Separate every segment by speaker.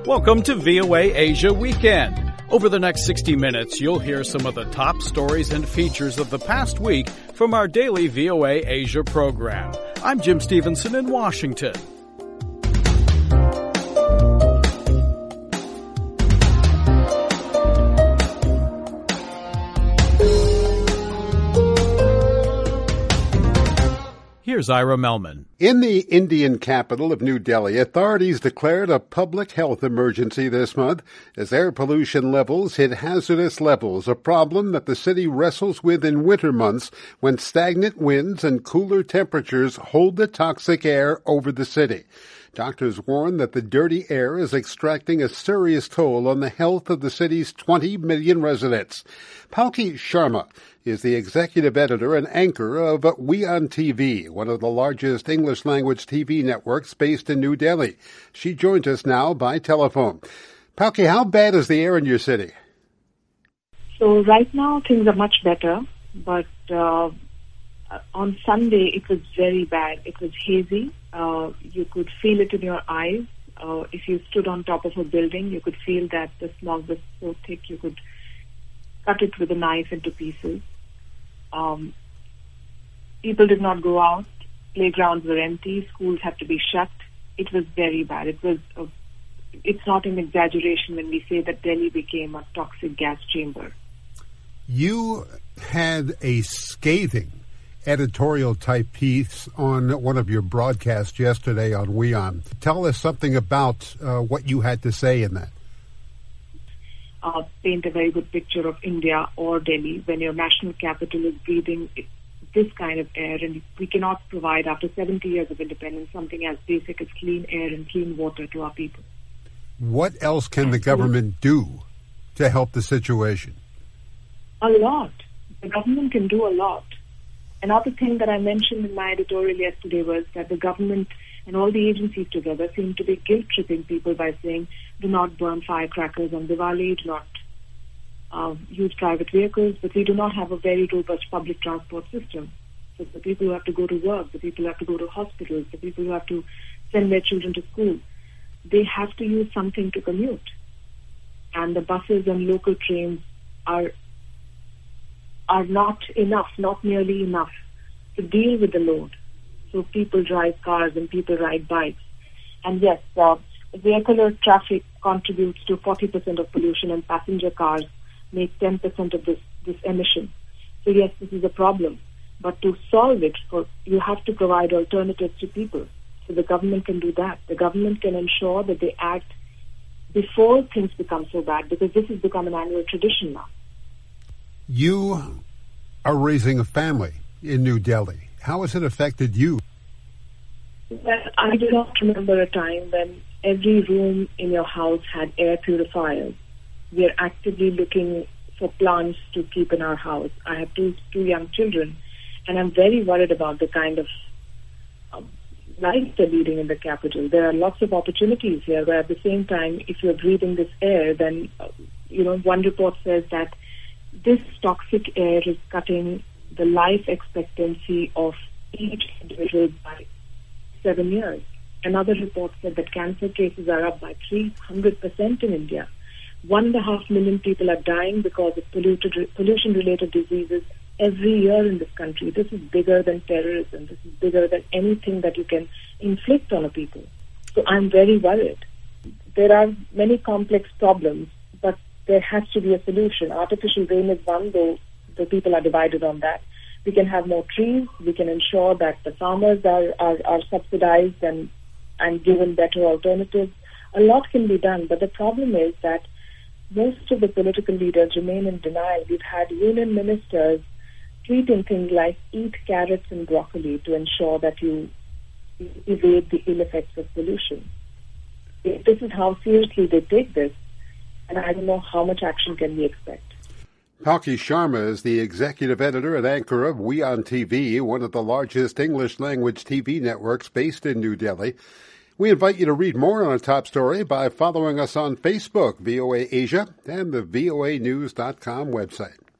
Speaker 1: Welcome to VOA Asia Weekend. Over the next 60 minutes, you'll hear some of the top stories and features of the past week from our daily VOA Asia program. I'm Jim Stevenson in Washington. Here's Ira Melman.
Speaker 2: In the Indian capital of New Delhi, authorities declared a public health emergency this month as air pollution levels hit hazardous levels, a problem that the city wrestles with in winter months when stagnant winds and cooler temperatures hold the toxic air over the city. Doctors warn that the dirty air is extracting a serious toll on the health of the city's 20 million residents. Palki Sharma is the executive editor and anchor of WION TV, one of the largest English-language TV networks based in New Delhi. She joins us now by telephone. Palki, how bad is the air in your city?
Speaker 3: So right now things are much better, but on Sunday it was very bad. It was hazy. You could feel it in your eyes. If you stood on top of a building, you could feel that the smog was so thick you could cut it with a knife into pieces. People did not go out. Playgrounds were empty. Schools had to be shut. It was very bad. It's not an exaggeration when we say that Delhi became a toxic gas chamber.
Speaker 2: You had a scathing editorial-type piece on one of your broadcasts yesterday on WION. Tell us something about what you had to say in that.
Speaker 3: Paint a very good picture of India or Delhi when your national capital is breathing this kind of air, and we cannot provide, after 70 years of independence, something as basic as clean air and clean water to our people.
Speaker 2: What else can the government do to help the situation?
Speaker 3: A lot. The government can do a lot. Another thing that I mentioned in my editorial yesterday was that the government and all the agencies together seem to be guilt-tripping people by saying, do not burn firecrackers on Diwali, do not use private vehicles, but we do not have a very robust public transport system. So the people who have to go to work, the people who have to go to hospitals, the people who have to send their children to school, they have to use something to commute. And the buses and local trains are not enough, not nearly enough to deal with the load. So people drive cars and people ride bikes. And yes, vehicular traffic contributes to 40% of pollution, and passenger cars make 10% of this emission. So yes, this is a problem. But to solve it, you have to provide alternatives to people. So the government can do that. The government can ensure that they act before things become so bad, because this has become an annual tradition now.
Speaker 2: You are raising a family in New Delhi. How has it affected you?
Speaker 3: Well, I do not remember a time when every room in your house had air purifiers. We are actively looking for plants to keep in our house. I have two young children, and I'm very worried about the kind of life they're leading in the capital. There are lots of opportunities here, but at the same time, if you're breathing this air, then, one report says that this toxic air is cutting the life expectancy of each individual by 7 years. Another report said that cancer cases are up by 300% in India. 1.5 million people are dying because of pollution-related diseases every year in this country. This is bigger than terrorism. This is bigger than anything that you can inflict on a people. So I'm very worried. There are many complex problems, but there has to be a solution. Artificial rain is one, though the people are divided on that. We can have more trees. We can ensure that the farmers are subsidized and given better alternatives. A lot can be done, but the problem is that most of the political leaders remain in denial. We've had union ministers tweeting things like eat carrots and broccoli to ensure that you evade the ill effects of pollution. If this is how seriously they take this, and I don't know how much action can we expect.
Speaker 2: Palki Sharma is the executive editor and anchor of WION TV, one of the largest English-language TV networks based in New Delhi. We invite you to read more on our top story by following us on Facebook, VOA Asia, and the voanews.com website.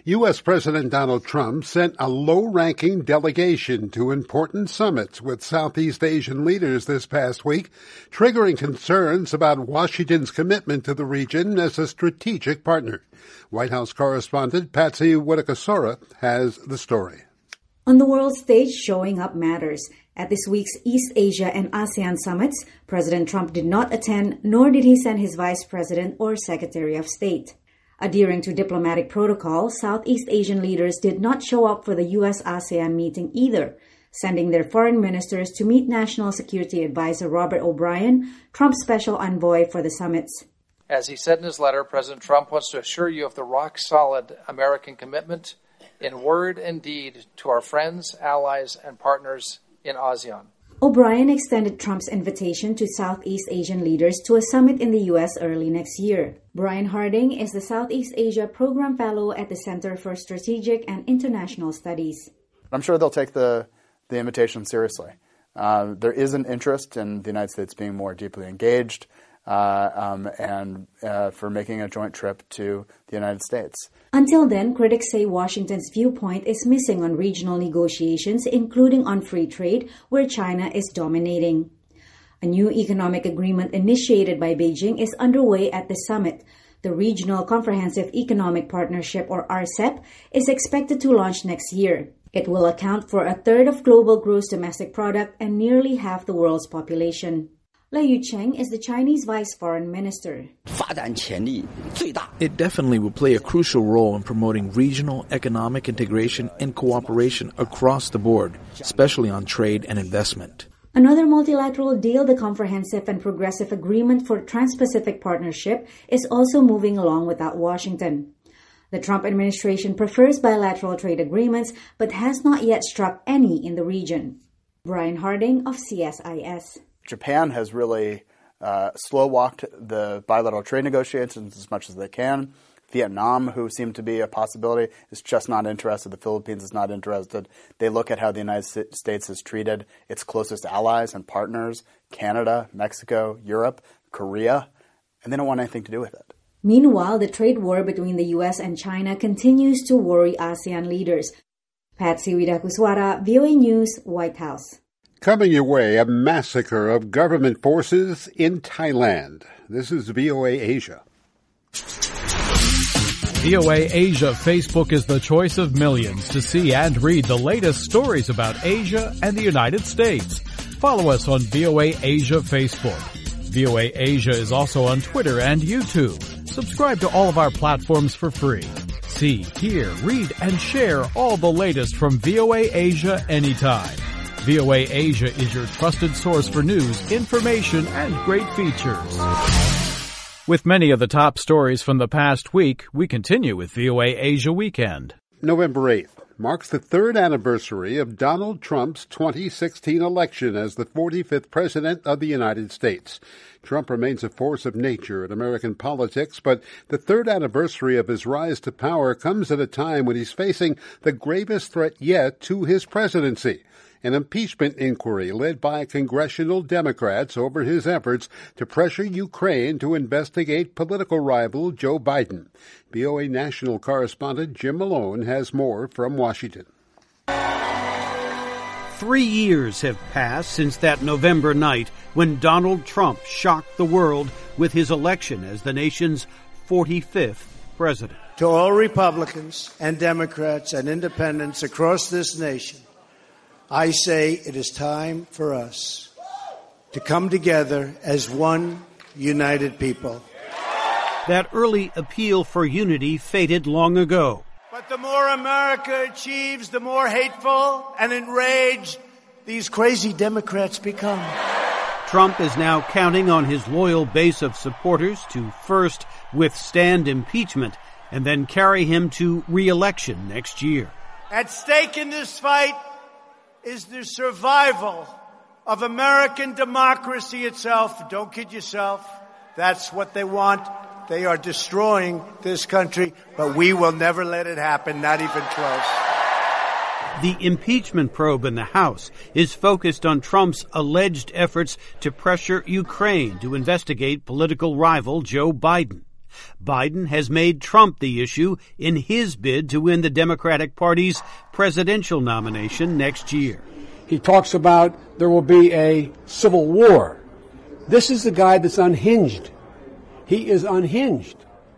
Speaker 2: U.S. President Donald Trump sent a low-ranking delegation to important summits with Southeast Asian leaders this past week, triggering concerns about Washington's commitment to the region as a strategic partner. White House correspondent Patsy Widakuswara has the story.
Speaker 4: On the world stage, showing up matters. At this week's East Asia and ASEAN summits, President Trump did not attend, nor did he send his vice president or secretary of state. Adhering to diplomatic protocol, Southeast Asian leaders did not show up for the U.S.-ASEAN meeting either, sending their foreign ministers to meet National Security Advisor Robert O'Brien, Trump's special envoy for the summits.
Speaker 5: As he said in his letter, President Trump wants to assure you of the rock-solid American commitment in word and deed to our friends, allies, and partners in ASEAN.
Speaker 4: O'Brien extended Trump's invitation to Southeast Asian leaders to a summit in the U.S. early next year. Brian Harding is the Southeast Asia Program Fellow at the Center for Strategic and International Studies.
Speaker 6: I'm sure they'll take the invitation seriously. There is an interest in the United States being more deeply engaged and for making a joint trip to the United States.
Speaker 4: Until then, critics say Washington's viewpoint is missing on regional negotiations, including on free trade, where China is dominating. A new economic agreement initiated by Beijing is underway at the summit. The Regional Comprehensive Economic Partnership, or RCEP, is expected to launch next year. It will account for a third of global gross domestic product and nearly half the world's population. Lei Yucheng is the Chinese Vice Foreign Minister.
Speaker 7: It definitely will play a crucial role in promoting regional economic integration and cooperation across the board, especially on trade and investment.
Speaker 4: Another multilateral deal, the Comprehensive and Progressive Agreement for Trans-Pacific Partnership, is also moving along without Washington. The Trump administration prefers bilateral trade agreements, but has not yet struck any in the region. Brian Harding of CSIS.
Speaker 6: Japan has really slow-walked the bilateral trade negotiations as much as they can. Vietnam, who seem to be a possibility, is just not interested. The Philippines is not interested. They look at how the United States has treated its closest allies and partners, Canada, Mexico, Europe, Korea, and they don't want anything to do with it.
Speaker 4: Meanwhile, the trade war between the U.S. and China continues to worry ASEAN leaders. Patsy Widakuswara, VOA News, White House.
Speaker 2: Coming your way, a massacre of government forces in Thailand. This is VOA Asia.
Speaker 1: VOA Asia Facebook is the choice of millions to see and read the latest stories about Asia and the United States. Follow us on VOA Asia Facebook. VOA Asia is also on Twitter and YouTube. Subscribe to all of our platforms for free. See, hear, read, and share all the latest from VOA Asia anytime. VOA Asia is your trusted source for news, information, and great features. With many of the top stories from the past week, we continue with VOA Asia Weekend.
Speaker 2: November 8th marks the third anniversary of Donald Trump's 2016 election as the 45th President of the United States. Trump remains a force of nature in American politics, but the third anniversary of his rise to power comes at a time when he's facing the gravest threat yet to his presidency. An impeachment inquiry led by congressional Democrats over his efforts to pressure Ukraine to investigate political rival Joe Biden. VOA national correspondent Jim Malone has more from Washington.
Speaker 8: 3 years have passed since that November night when Donald Trump shocked the world with his election as the nation's 45th president.
Speaker 9: To all Republicans and Democrats and independents across this nation, I say it is time for us to come together as one united people.
Speaker 8: That early appeal for unity faded long ago.
Speaker 9: But the more America achieves, the more hateful and enraged these crazy Democrats become.
Speaker 8: Trump is now counting on his loyal base of supporters to first withstand impeachment and then carry him to re-election next year.
Speaker 9: At stake in this fight is the survival of American democracy itself. Don't kid yourself. That's what they want. They are destroying this country, but we will never let it happen, not even close.
Speaker 8: The impeachment probe in the House is focused on Trump's alleged efforts to pressure Ukraine to investigate political rival Joe Biden. Biden has made Trump the issue in his bid to win the Democratic Party's presidential nomination next year.
Speaker 10: He talks about there will be a civil war. This is the guy that's unhinged. He is unhinged.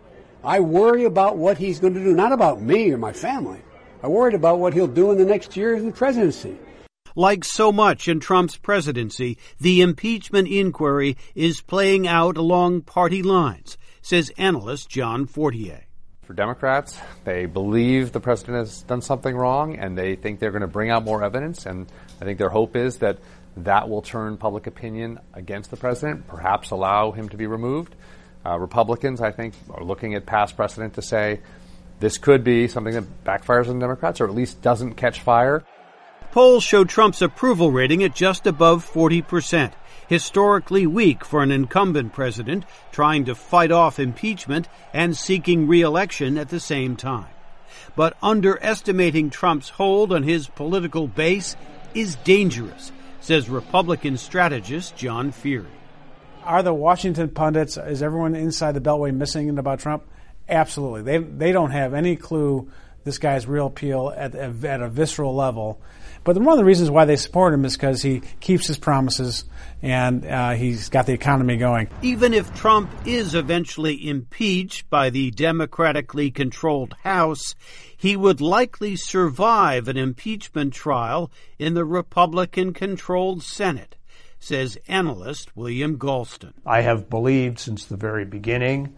Speaker 10: I worry about what he's going to do, not about me or my family. I worried about what he'll do in the next year in the presidency.
Speaker 8: Like so much in Trump's presidency, the impeachment inquiry is playing out along party lines, says analyst John Fortier.
Speaker 11: For Democrats, they believe the president has done something wrong, and they think they're going to bring out more evidence, and I think their hope is that that will turn public opinion against the president, perhaps allow him to be removed. Republicans, I think, are looking at past precedent to say this could be something that backfires on Democrats, or at least doesn't catch fire.
Speaker 8: Polls show Trump's approval rating at just above 40%, historically weak for an incumbent president trying to fight off impeachment and seeking re-election at the same time. But underestimating Trump's hold on his political base is dangerous, says Republican strategist John Feary.
Speaker 12: Are the Washington pundits, is everyone inside the Beltway missing about Trump? Absolutely. They don't have any clue this guy's real appeal at a visceral level. But one of the reasons why they support him is because he keeps his promises and he's got the economy going.
Speaker 8: Even if Trump is eventually impeached by the democratically controlled House, he would likely survive an impeachment trial in the Republican-controlled Senate, says analyst William Galston.
Speaker 13: I have believed since the very beginning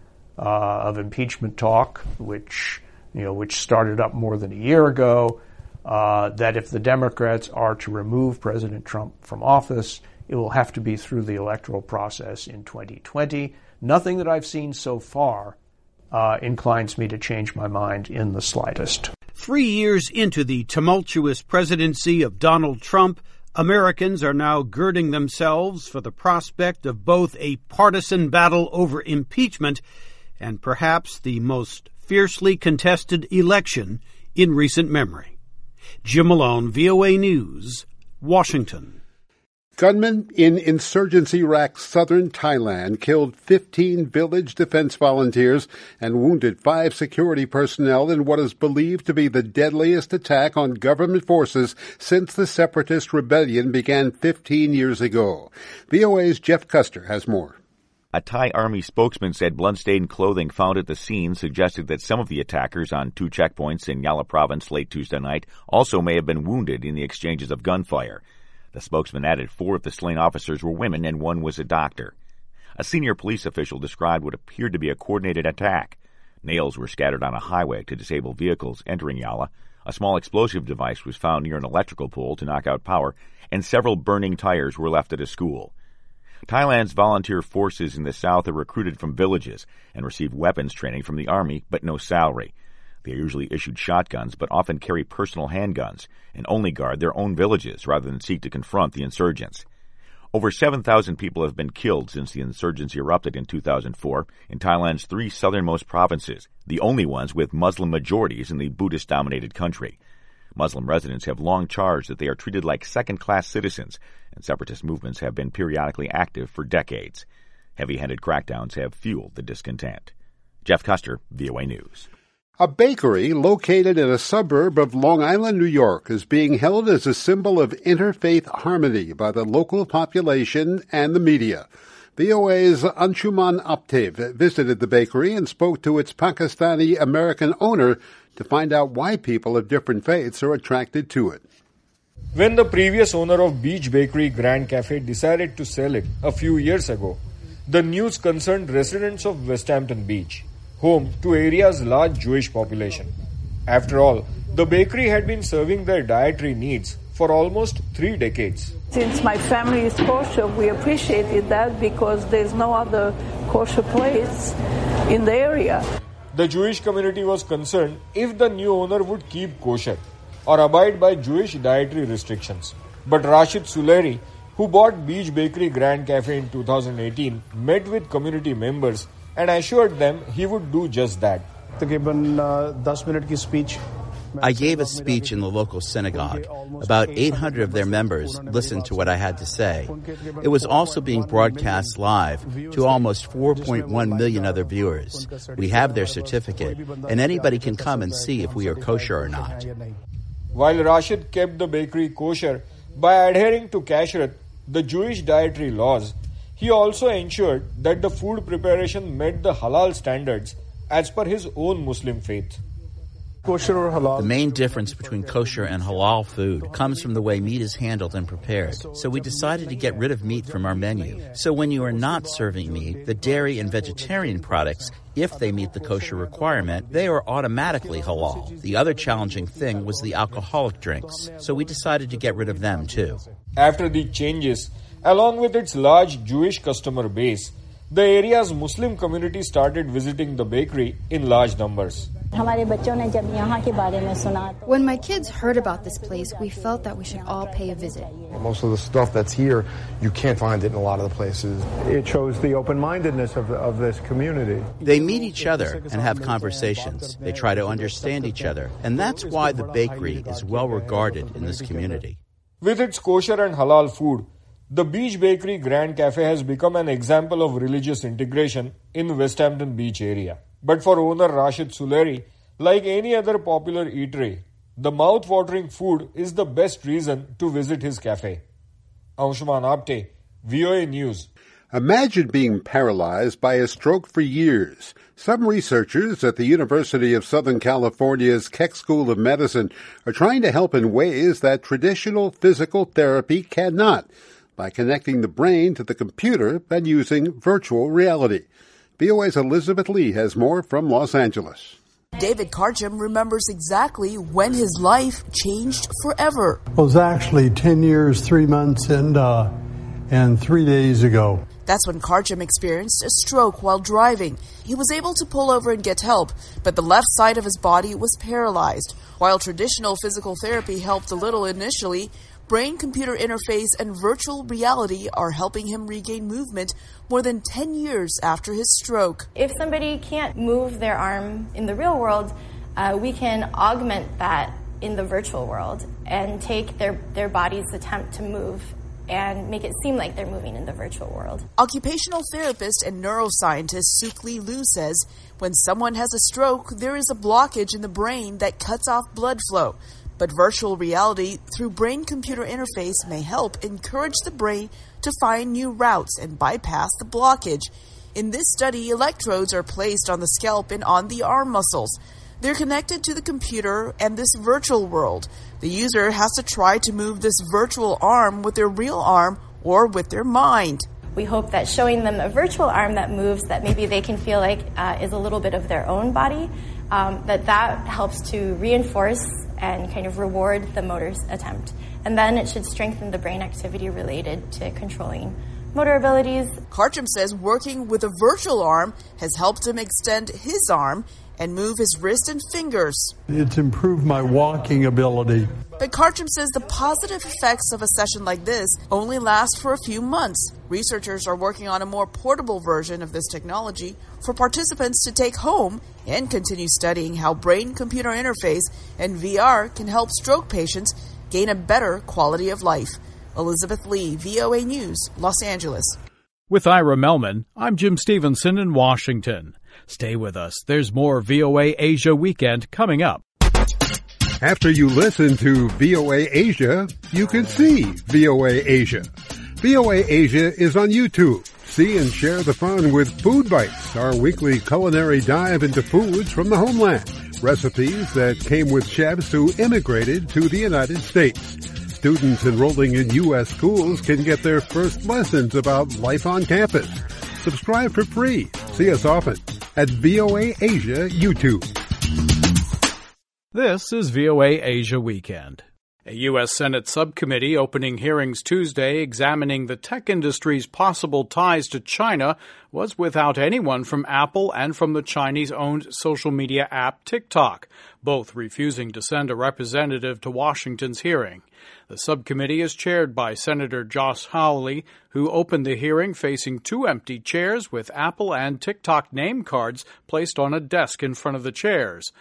Speaker 13: of impeachment talk, which started up more than a year ago, that if the Democrats are to remove President Trump from office, it will have to be through the electoral process in 2020. Nothing that I've seen so far inclines me to change my mind in the slightest.
Speaker 8: 3 years into the tumultuous presidency of Donald Trump, Americans are now girding themselves for the prospect of both a partisan battle over impeachment and perhaps the most fiercely contested election in recent memory. Jim Malone, VOA News, Washington.
Speaker 2: Gunmen in insurgency-racked southern Thailand killed 15 village defense volunteers and wounded 5 security personnel in what is believed to be the deadliest attack on government forces since the separatist rebellion began 15 years ago. VOA's Jeff Custer has more.
Speaker 14: A Thai army spokesman said bloodstained clothing found at the scene suggested that some of the attackers on 2 checkpoints in Yala province late Tuesday night also may have been wounded in the exchanges of gunfire. The spokesman added 4 of the slain officers were women and 1 was a doctor. A senior police official described what appeared to be a coordinated attack. Nails were scattered on a highway to disable vehicles entering Yala. A small explosive device was found near an electrical pole to knock out power, and several burning tires were left at a school. Thailand's volunteer forces in the south are recruited from villages and receive weapons training from the army, but no salary. They are usually issued shotguns, but often carry personal handguns and only guard their own villages rather than seek to confront the insurgents. Over 7,000 people have been killed since the insurgency erupted in 2004 in Thailand's 3 southernmost provinces, the only ones with Muslim majorities in the Buddhist-dominated country. Muslim residents have long charged that they are treated like second-class citizens, and separatist movements have been periodically active for decades. Heavy-handed crackdowns have fueled the discontent. Jeff Custer, VOA News.
Speaker 2: A bakery located in a suburb of Long Island, New York, is being held as a symbol of interfaith harmony by the local population and the media. VOA's Anshuman Aptev visited the bakery and spoke to its Pakistani-American owner to find out why people of different faiths are attracted to it.
Speaker 15: When the previous owner of Beach Bakery Grand Cafe decided to sell it a few years ago, the news concerned residents of Westhampton Beach, home to area's large Jewish population. After all, the bakery had been serving their dietary needs for almost 3 decades.
Speaker 16: Since my family is kosher, we appreciated that because there's no other kosher place in the area.
Speaker 15: The Jewish community was concerned if the new owner would keep kosher or abide by Jewish dietary restrictions. But Rashid Suleri, who bought Beach Bakery Grand Cafe in 2018, met with community members and assured them he would do just that.
Speaker 12: तकरीबन 10 minute की speech
Speaker 17: I gave a speech in the local synagogue. About 800 of their members listened to what I had to say. It was also being broadcast live to almost 4.1 million other viewers. We have their certificate, and anybody can come and see if we are kosher or not.
Speaker 15: While Rashid kept the bakery kosher by adhering to kashrut, the Jewish dietary laws, he also ensured that the food preparation met the halal standards as per his own Muslim faith.
Speaker 17: Kosher or halal? The main difference between kosher and halal food comes from the way meat is handled and prepared. So we decided to get rid of meat from our menu. So when you are not serving meat, the dairy and vegetarian products, if they meet the kosher requirement, they are automatically halal. The other challenging thing was the alcoholic drinks. So we decided to get rid of them too.
Speaker 15: After the changes, along with its large Jewish customer base, the area's Muslim community started visiting the bakery in large numbers.
Speaker 18: When my kids heard about this place, we felt that we should all pay a visit.
Speaker 19: Most of the stuff that's here, you can't find it in a lot of the places.
Speaker 20: It shows the open-mindedness of this community.
Speaker 17: They meet each other and have conversations. They try to understand each other. And that's why the bakery is well regarded in this community.
Speaker 15: With its kosher and halal food, the Beach Bakery Grand Cafe has become an example of religious integration in Westhampton Beach area. But for owner Rashid Suleri, like any other popular eatery, the mouth-watering food is the best reason to visit his cafe. Anshuman Apte, VOA News.
Speaker 2: Imagine being paralyzed by a stroke for years. Some researchers at the University of Southern California's Keck School of Medicine are trying to help in ways that traditional physical therapy cannot, by connecting the brain to the computer and using virtual reality. VOA's Elizabeth Lee has more from Los Angeles.
Speaker 21: David Karcham remembers exactly when his life changed forever.
Speaker 22: It was actually 10 years, 3 months, and 3 days ago.
Speaker 21: That's when Karcham experienced a stroke while driving. He was able to pull over and get help, but the left side of his body was paralyzed. While traditional physical therapy helped a little initially, brain-computer interface and virtual reality are helping him regain movement more than 10 years after his stroke.
Speaker 23: If somebody can't move their arm in the real world, we can augment that in the virtual world and take their body's attempt to move and make it seem like they're moving in the virtual world.
Speaker 21: Occupational therapist and neuroscientist Sukli Liu says when someone has a stroke, there is a blockage in the brain that cuts off blood flow. But virtual reality through brain-computer interface may help encourage the brain to find new routes and bypass the blockage. In this study, electrodes are placed on the scalp and on the arm muscles. They're connected to the computer and this virtual world. The user has to try to move this virtual arm with their real arm or with their mind.
Speaker 23: We hope that showing them a virtual arm that moves, that maybe they can feel like is a little bit of their own body, that helps to reinforce and kind of reward the motor attempt. And then it should strengthen the brain activity related to controlling motor abilities.
Speaker 21: Karcham says working with a virtual arm has helped him extend his arm and move his wrist and fingers.
Speaker 22: It's improved my walking ability.
Speaker 21: But Karcham says the positive effects of a session like this only last for a few months. Researchers are working on a more portable version of this technology for participants to take home and continue studying how brain-computer interface and VR can help stroke patients gain a better quality of life. Elizabeth Lee, VOA News, Los Angeles.
Speaker 1: With Ira Melman, I'm Jim Stevenson in Washington. Stay with us. There's more VOA Asia Weekend coming up.
Speaker 2: After you listen to VOA Asia, you can see VOA Asia. VOA Asia is on YouTube. See and share the fun with Food Bites, our weekly culinary dive into foods from the homeland. Recipes that came with chefs who immigrated to the United States. Students enrolling in U.S. schools can get their first lessons about life on campus. Subscribe for free. See us often at VOA Asia YouTube.
Speaker 1: This is VOA Asia Weekend. A U.S. Senate subcommittee opening hearings Tuesday examining the tech industry's possible ties to China was without anyone from Apple and from the Chinese-owned social media app TikTok, both refusing to send a representative to Washington's hearing. The subcommittee is chaired by Senator Josh Hawley, who opened the hearing facing two empty chairs with Apple and TikTok name cards placed on a desk in front of the chairs.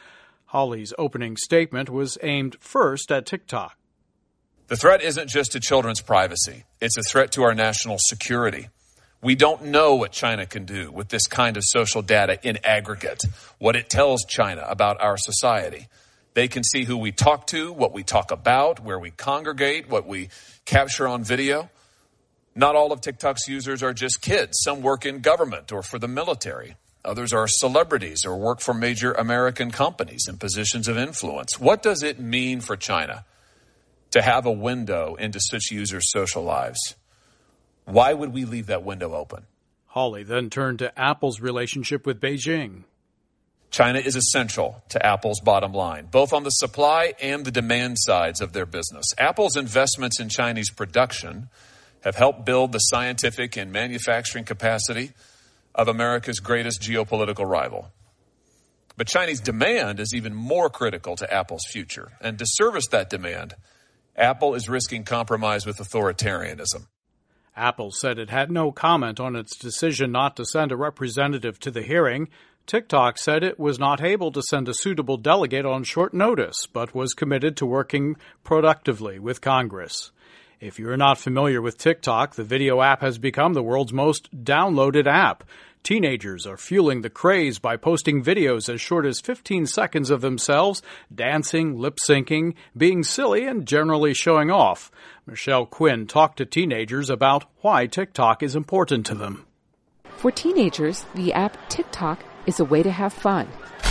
Speaker 1: Hawley's opening statement was aimed first at TikTok.
Speaker 3: The threat isn't just to children's privacy. It's a threat to our national security. We don't know what China can do with this kind of social data in aggregate, what it tells China about our society. They can see who we talk to, what we talk about, where we congregate, what we capture on video. Not all of TikTok's users are just kids. Some work in government or for the military. Others are celebrities or work for major American companies in positions of influence. What does it mean for China to have a window into such users' social lives? Why would we leave that window open?
Speaker 1: Hawley then turned to Apple's relationship with Beijing.
Speaker 3: China is essential to Apple's bottom line, both on the supply and the demand sides of their business. Apple's investments in Chinese production have helped build the scientific and manufacturing capacity of America's greatest geopolitical rival. But Chinese demand is even more critical to Apple's future. And to service that demand, Apple is risking compromise with authoritarianism.
Speaker 1: Apple said it had no comment on its decision not to send a representative to the hearing. TikTok said it was not able to send a suitable delegate on short notice, but was committed to working productively with Congress. If you're not familiar with TikTok, the video app has become the world's most downloaded app. Teenagers are fueling the craze by posting videos as short as 15 seconds of themselves, dancing, lip-syncing, being silly, and generally showing off. Michelle Quinn talked to teenagers about why TikTok is important to them.
Speaker 5: For teenagers, the app TikTok is a way to have fun.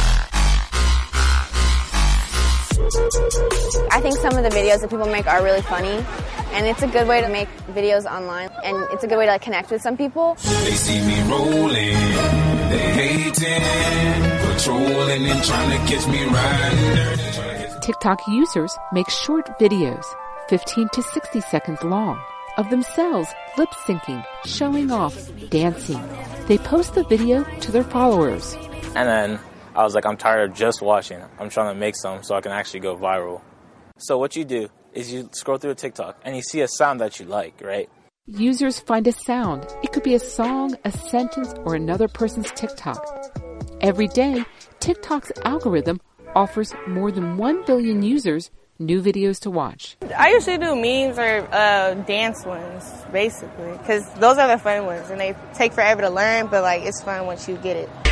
Speaker 7: I think some of the videos that people make are really funny, and it's a good way to make videos online, and it's a good way to connect with some people.
Speaker 24: They see me rolling, they hating, patrolling and trying to catch me riding.
Speaker 5: TikTok users make short videos, 15 to 60 seconds long, of themselves lip-syncing, showing off, dancing. They post the video to their followers.
Speaker 25: And then I was like, I'm tired of just watching. I'm trying to make some so I can actually go viral. So what you do is you scroll through a TikTok and you see a sound that you like, right?
Speaker 5: Users find a sound. It could be a song, a sentence, or another person's TikTok. Every day, TikTok's algorithm offers more than 1 billion users new videos to watch.
Speaker 26: I usually do memes or dance ones, basically, because those are the fun ones, and they take forever to learn, but like it's fun once you get it.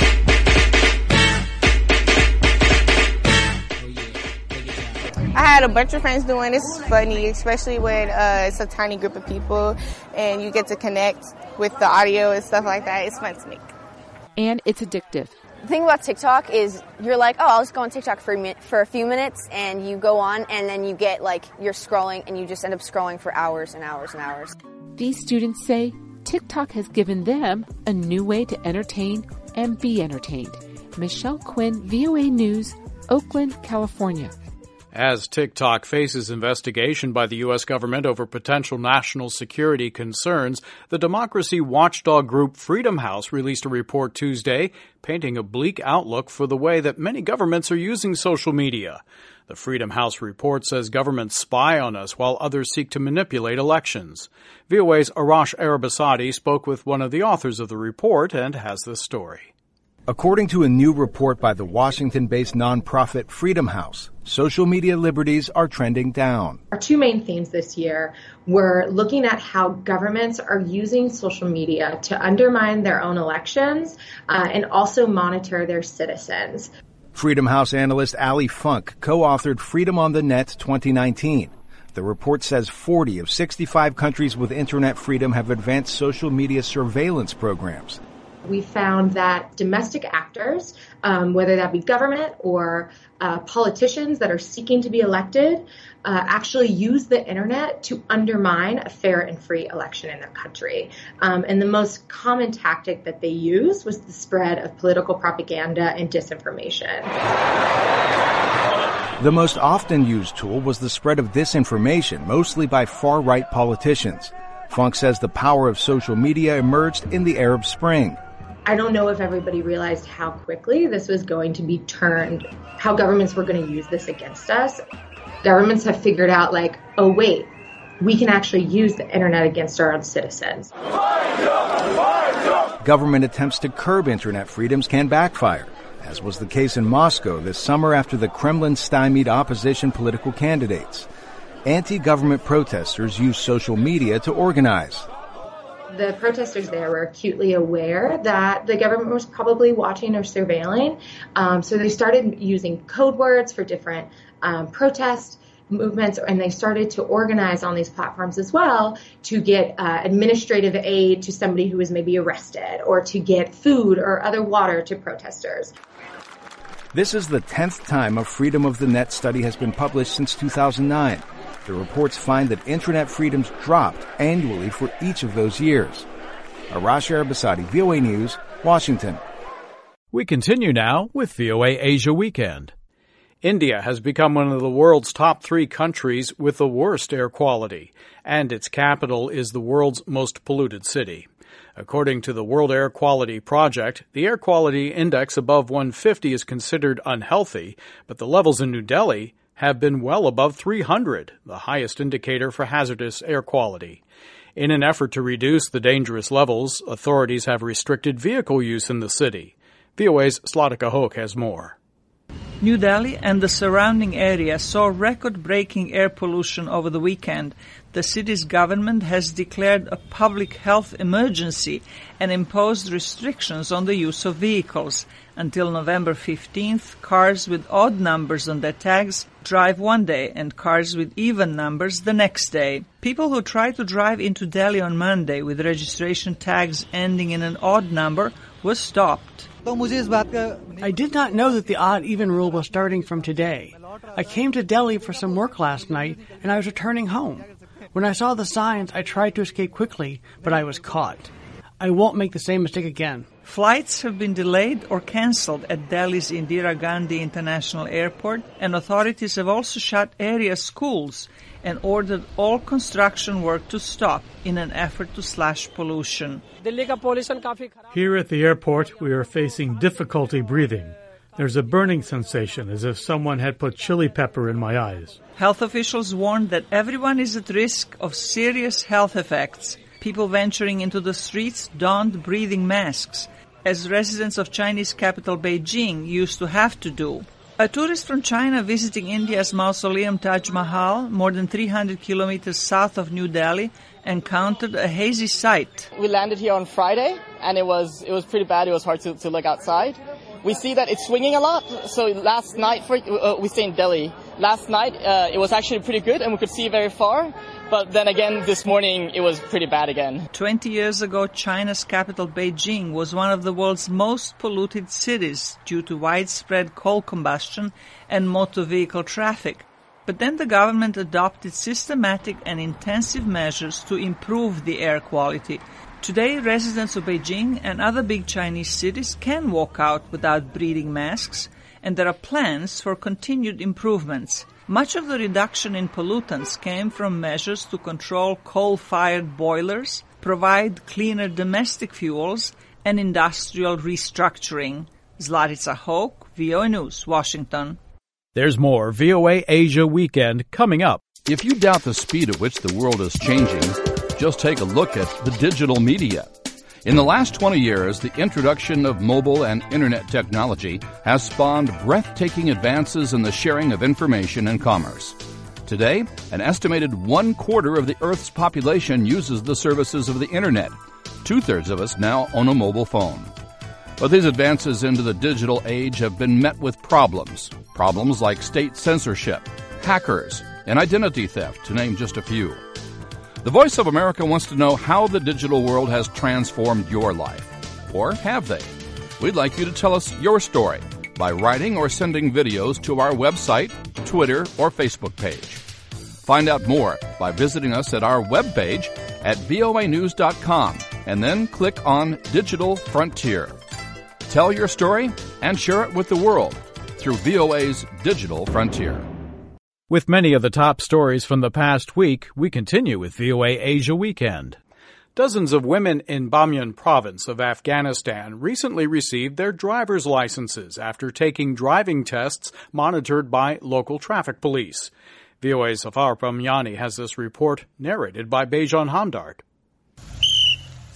Speaker 26: I had a bunch of friends doing this. It's funny, especially when it's a tiny group of people and you get to connect with the audio and stuff like that. It's fun to make.
Speaker 5: And it's addictive.
Speaker 7: The thing about TikTok is you're like, oh, I'll just go on TikTok for a few minutes, and you go on, and then you get like, you're scrolling, and you just end up scrolling for hours and hours and hours.
Speaker 5: These students say TikTok has given them a new way to entertain and be entertained. Michelle Quinn, VOA News, Oakland, California.
Speaker 1: As TikTok faces investigation by the U.S. government over potential national security concerns, the democracy watchdog group Freedom House released a report Tuesday painting a bleak outlook for the way that many governments are using social media. The Freedom House report says governments spy on us while others seek to manipulate elections. VOA's Arash Arabasadi spoke with one of the authors of the report and has this story.
Speaker 27: According to a new report by the Washington-based nonprofit Freedom House, social media liberties are trending down.
Speaker 28: Our two main themes this year were looking at how governments are using social media to undermine their own elections and also monitor their citizens.
Speaker 27: Freedom House analyst Ali Funk co-authored Freedom on the Net 2019. The report says 40 of 65 countries with internet freedom have advanced social media surveillance programs.
Speaker 28: We found that domestic actors, whether that be government or politicians that are seeking to be elected, actually use the internet to undermine a fair and free election in their country. And the most common tactic that they used was the spread of political propaganda and disinformation.
Speaker 27: The most often used tool was the spread of disinformation, mostly by far-right politicians. Funk says the power of social media emerged in the Arab Spring.
Speaker 28: I don't know if everybody realized how quickly this was going to be turned, how governments were going to use this against us. Governments have figured out, like, oh, wait, we can actually use the internet against our own citizens.
Speaker 27: Government attempts to curb internet freedoms can backfire. as was the case in Moscow this summer after the Kremlin stymied opposition political candidates. Anti-government protesters used social media to organize.
Speaker 28: The protesters there were acutely aware that the government was probably watching or surveilling, so they started using code words for different protest movements, and they started to organize on these platforms as well to get administrative aid to somebody who was maybe arrested, or to get food or other water to protesters.
Speaker 27: This is the 10th time a Freedom of the Net study has been published since 2009. The reports find that Internet freedoms dropped annually for each of those years. Arash Arabasadi, VOA News, Washington.
Speaker 1: We continue now with VOA Asia Weekend. India has become one of the world's top 3 countries with the worst air quality, and its capital is the world's most polluted city. According to the World Air Quality Project, the air quality index above 150 is considered unhealthy, but the levels in New Delhi have been well above 300, the highest indicator for hazardous air quality. In an effort to reduce the dangerous levels, authorities have restricted vehicle use in the city. VOA's Zlatica Hoke has more.
Speaker 4: New Delhi and the surrounding area saw record-breaking air pollution over the weekend. The city's government has declared a public health emergency and imposed restrictions on the use of vehicles. Until November 15th, cars with odd numbers on their tags drive one day and cars with even numbers the next day. People who tried to drive into Delhi on Monday with registration tags ending in an odd number were stopped.
Speaker 6: I did not know that the odd-even rule was starting from today. I came to Delhi for some work last night, and I was returning home. When I saw the signs, I tried to escape quickly, but I was caught. I won't make the same mistake again.
Speaker 4: Flights have been delayed or cancelled at Delhi's Indira Gandhi International Airport, and authorities have also shut area schools and ordered all construction work to stop in an effort to slash pollution.
Speaker 8: Here at the airport, we are facing difficulty breathing. There's a burning sensation, as if someone had put chili pepper in my eyes.
Speaker 4: Health officials warned that everyone is at risk of serious health effects. People venturing into the streets donned breathing masks, as residents of Chinese capital Beijing used to have to do. A tourist from China visiting India's mausoleum Taj Mahal, more than 300 kilometers south of New Delhi, encountered a hazy sight.
Speaker 9: We landed here on Friday, and it was pretty bad. It was hard to look outside. We see that it's swinging a lot. So last night, we stay in Delhi. Last night, it was actually pretty good, and we could see very far. But then again, this morning, it was pretty bad again.
Speaker 4: 20 years ago, China's capital, Beijing, was one of the world's most polluted cities due to widespread coal combustion and motor vehicle traffic. But then the government adopted systematic and intensive measures to improve the air quality. Today, residents of Beijing and other big Chinese cities can walk out without breathing masks, and there are plans for continued improvements. Much of the reduction in pollutants came from measures to control coal-fired boilers, provide cleaner domestic fuels, and industrial restructuring. Zlatica Hoke, VOA News, Washington.
Speaker 1: There's more VOA Asia Weekend coming up.
Speaker 10: If you doubt the speed at which the world is changing, just take a look at the digital media. In the last 20 years, the introduction of mobile and internet technology has spawned breathtaking advances in the sharing of information and commerce. Today, an estimated 1/4 of the Earth's population uses the services of the internet. 2/3 of us now own a mobile phone. But these advances into the digital age have been met with problems. Problems like state censorship, hackers, and identity theft, to name just a few. The Voice of America wants to know how the digital world has transformed your life. Or have they? We'd like you to tell us your story by writing or sending videos to our website, Twitter, or Facebook page. Find out more by visiting us at our webpage at voanews.com and then click on Digital Frontier. Tell your story and share it with the world through VOA's Digital Frontier.
Speaker 1: With many of the top stories from the past week, we continue with VOA Asia Weekend. Dozens of women in Bamyan province of Afghanistan recently received their driver's licenses after taking driving tests monitored by local traffic police. VOA's Zafar Bamyani has this report narrated by Bejan Hamdard.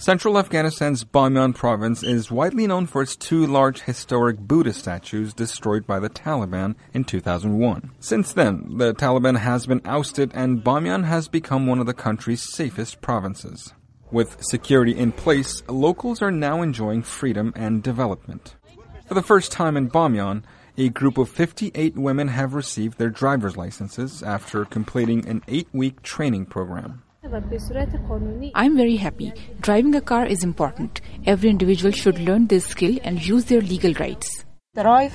Speaker 11: Central Afghanistan's Bamyan province is widely known for its 2 large historic Buddha statues destroyed by the Taliban in 2001. Since then, the Taliban has been ousted and Bamyan has become one of the country's safest provinces. With security in place, locals are now enjoying freedom and development. For the first time in Bamyan, a group of 58 women have received their driver's licenses after completing an 8-week training program.
Speaker 5: I'm very happy. Driving a car is important. Every individual should learn this skill and use their legal rights.
Speaker 12: Our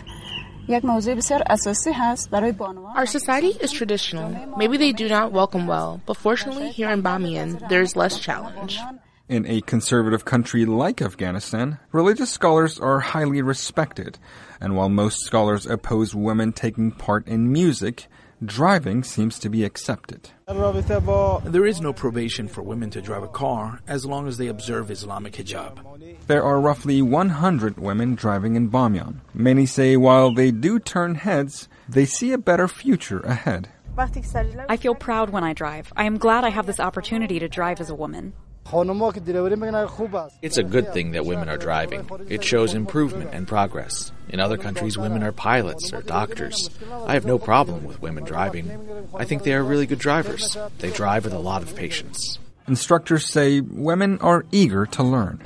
Speaker 12: society is traditional. Maybe they do not welcome well, but fortunately here in Bamyan, there is less challenge.
Speaker 11: In a conservative country like Afghanistan, religious scholars are highly respected, and while most scholars oppose women taking part in music, driving seems to be accepted.
Speaker 13: There is no probation for women to drive a car as long as they observe Islamic hijab.
Speaker 11: There are roughly 100 women driving in Bamyan. Many say while they do turn heads, they see a better future ahead.
Speaker 14: I feel proud when I drive. I am glad I have this opportunity to drive as a woman.
Speaker 16: It's a good thing that women are driving. It shows improvement and progress. In other countries, women are pilots or doctors. I have no problem with women driving. I think they are really good drivers. They drive with a lot of patience.
Speaker 11: Instructors say women are eager to learn.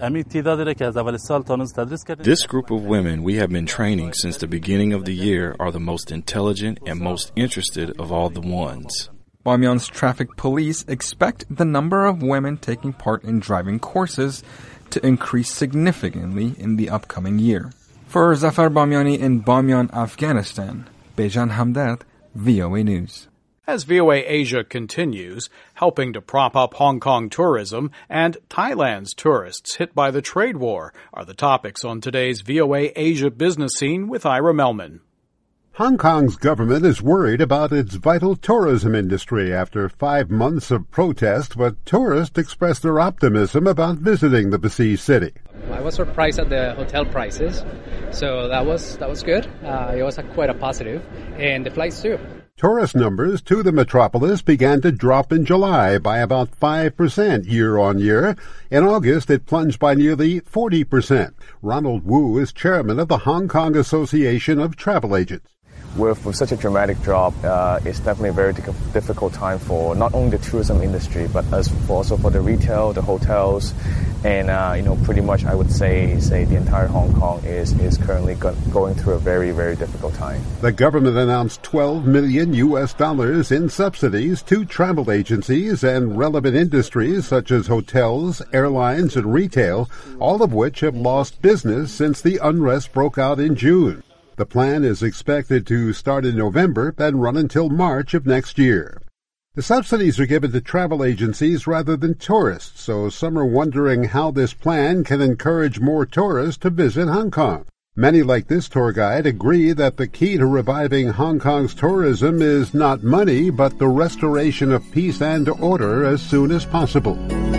Speaker 18: This group of women we have been training since the beginning of the year are the most intelligent and most interested of all the ones.
Speaker 11: Bamyan's traffic police expect the number of women taking part in driving courses to increase significantly in the upcoming year. For Zafar Bamyani in Bamyan, Afghanistan, Bejan Hamdard, VOA News.
Speaker 1: As VOA Asia continues, helping to prop up Hong Kong tourism and Thailand's tourists hit by the trade war are the topics on today's VOA Asia Business Scene with Ira Melman.
Speaker 2: Hong Kong's government is worried about its vital tourism industry after 5 months of protest, but tourists expressed their optimism about visiting the besieged city.
Speaker 19: I was surprised at the hotel prices, so that was good. It was quite a positive, and the flights too.
Speaker 2: Tourist numbers to the metropolis began to drop in July by about 5% year-on-year. In August, it plunged by nearly 40%. Ronald Wu is chairman of the Hong Kong Association of Travel Agents.
Speaker 20: With such a dramatic drop, it's definitely a very difficult time for not only the tourism industry, but also for the retail, the hotels, and pretty much I would say the entire Hong Kong is currently going through a very, very difficult time.
Speaker 2: The government announced $12 million in subsidies to travel agencies and relevant industries such as hotels, airlines, and retail, all of which have lost business since the unrest broke out in June. The plan is expected to start in November and run until March of next year. The subsidies are given to travel agencies rather than tourists, so some are wondering how this plan can encourage more tourists to visit Hong Kong. Many, like this tour guide, agree that the key to reviving Hong Kong's tourism is not money, but the restoration of peace and order as soon as possible.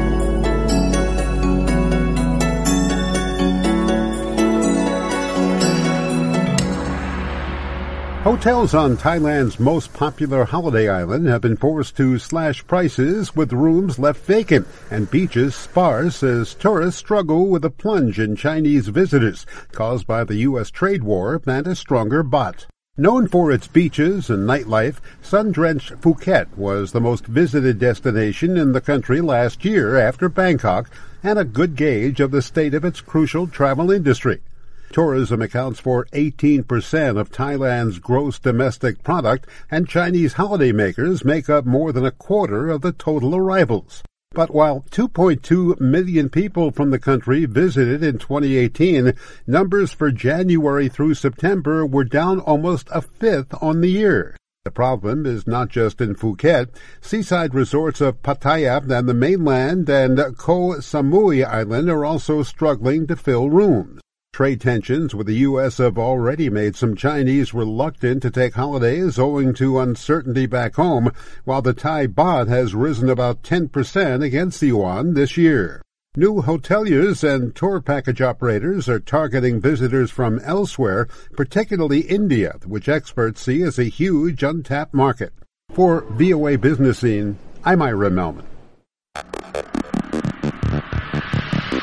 Speaker 2: Hotels on Thailand's most popular holiday island have been forced to slash prices with rooms left vacant and beaches sparse as tourists struggle with a plunge in Chinese visitors caused by the U.S. trade war and a stronger baht. Known for its beaches and nightlife, sun-drenched Phuket was the most visited destination in the country last year after Bangkok and a good gauge of the state of its crucial travel industry. Tourism accounts for 18% of Thailand's gross domestic product, and Chinese holidaymakers make up more than a quarter of the total arrivals. But while 2.2 million people from the country visited in 2018, numbers for January through September were down almost a fifth on the year. The problem is not just in Phuket. Seaside resorts of Pattaya and the mainland and Koh Samui Island are also struggling to fill rooms. Trade tensions with the U.S. have already made some Chinese reluctant to take holidays owing to uncertainty back home, while the Thai baht has risen about 10% against the yuan this year. New hoteliers and tour package operators are targeting visitors from elsewhere, particularly India, which experts see as a huge untapped market. For VOA Business Scene, I'm Ira Melman.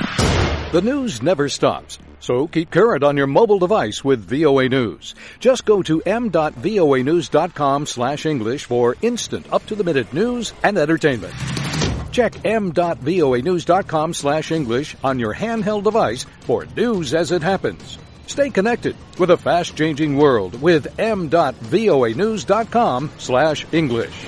Speaker 1: The news never stops, so keep current on your mobile device with VOA News. Just go to m.voanews.com/English for instant up-to-the-minute news and entertainment. Check m.voanews.com/English on your handheld device for news as it happens. Stay connected with a fast-changing world with m.voanews.com/English.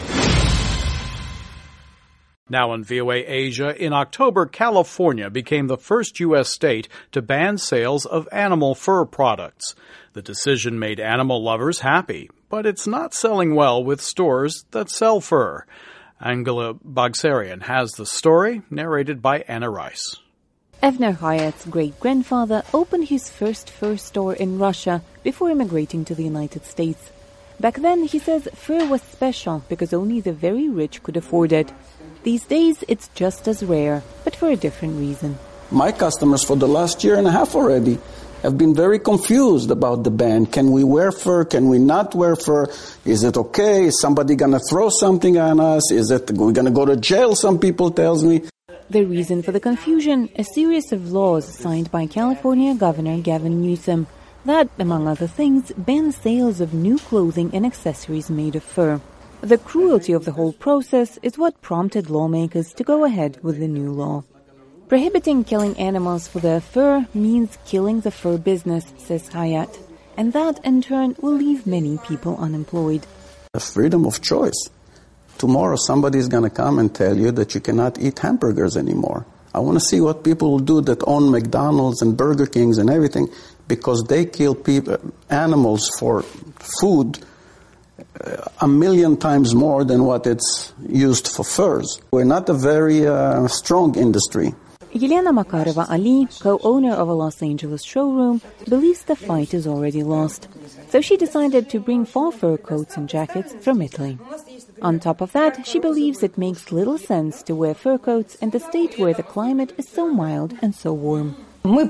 Speaker 1: Now in VOA Asia, in October, California became the first U.S. state to ban sales of animal fur products. The decision made animal lovers happy, but it's not selling well with stores that sell fur. Angela Bagsarian has the story, narrated by Anna Rice.
Speaker 3: Evner Hayat's great-grandfather opened his first fur store in Russia before immigrating to the United States. Back then, he says fur was special because only the very rich could afford it. These days, it's just as rare, but for a different reason.
Speaker 15: My customers for the last year and a half already have been very confused about the ban. Can we wear fur? Can we not wear fur? Is it okay? Is somebody going to throw something on us? Is it we're going to go to jail, some people tells me?
Speaker 3: The reason for the confusion, a series of laws signed by California Governor Gavin Newsom that, among other things, ban sales of new clothing and accessories made of fur. The cruelty of the whole process is what prompted lawmakers to go ahead with the new law. Prohibiting killing animals for their fur means killing the fur business, says Hayat, and that, in turn, will leave many people unemployed.
Speaker 15: The freedom of choice. Tomorrow somebody is going to come and tell you that you cannot eat hamburgers anymore. I want to see what people will do that own McDonald's and Burger Kings and everything because they kill animals for food 1 million times more than what it's used for furs. We're not a very strong industry.
Speaker 3: Yelena Makarova Ali, co-owner of a Los Angeles showroom, believes the fight is already lost. So she decided to bring fall fur coats and jackets from Italy. On top of that, she believes it makes little sense to wear fur coats in the state where the climate is so mild and so warm.
Speaker 17: We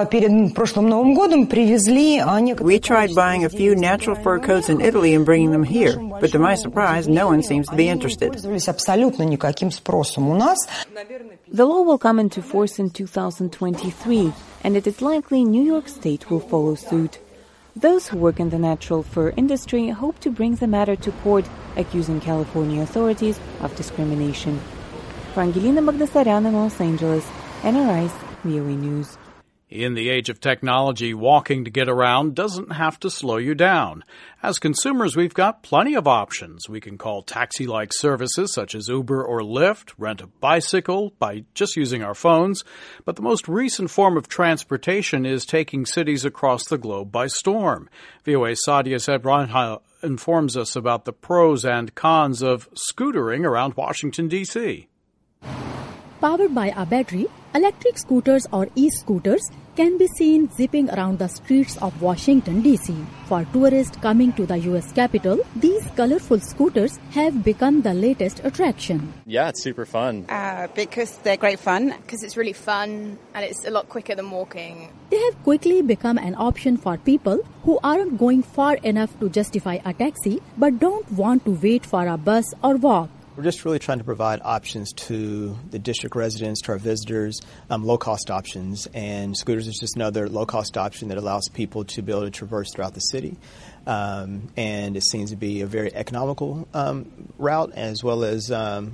Speaker 17: tried buying a few natural fur coats in Italy and bringing them here, but to my surprise, no one seems to be interested.
Speaker 3: The law will come into force in 2023, and it is likely New York State will follow suit. Those who work in the natural fur industry hope to bring the matter to court, accusing California authorities of discrimination. For Angelina Bagdasaryan in Los Angeles, Anna Rice, VOA News.
Speaker 1: In the age of technology, walking to get around doesn't have to slow you down. As consumers, we've got plenty of options. We can call taxi-like services such as Uber or Lyft, rent a bicycle by just using our phones. But the most recent form of transportation is taking cities across the globe by storm. VOA's Sadia Sebranha informs us about the pros and cons of scootering around Washington, D.C.
Speaker 21: Powered by a battery, electric scooters or e-scooters can be seen zipping around the streets of Washington, D.C. For tourists coming to the U.S. Capitol, these colorful scooters have become the latest attraction.
Speaker 22: Yeah, it's super fun.
Speaker 26: Because they're great fun. Because it's really fun and it's a lot quicker than walking.
Speaker 21: They have quickly become an option for people who aren't going far enough to justify a taxi but don't want to wait for a bus or walk.
Speaker 23: We're just really trying to provide options to the district residents, to our visitors, low-cost options. And scooters is just another low-cost option that allows people to be able to traverse throughout the city. And it seems to be a very economical route as well as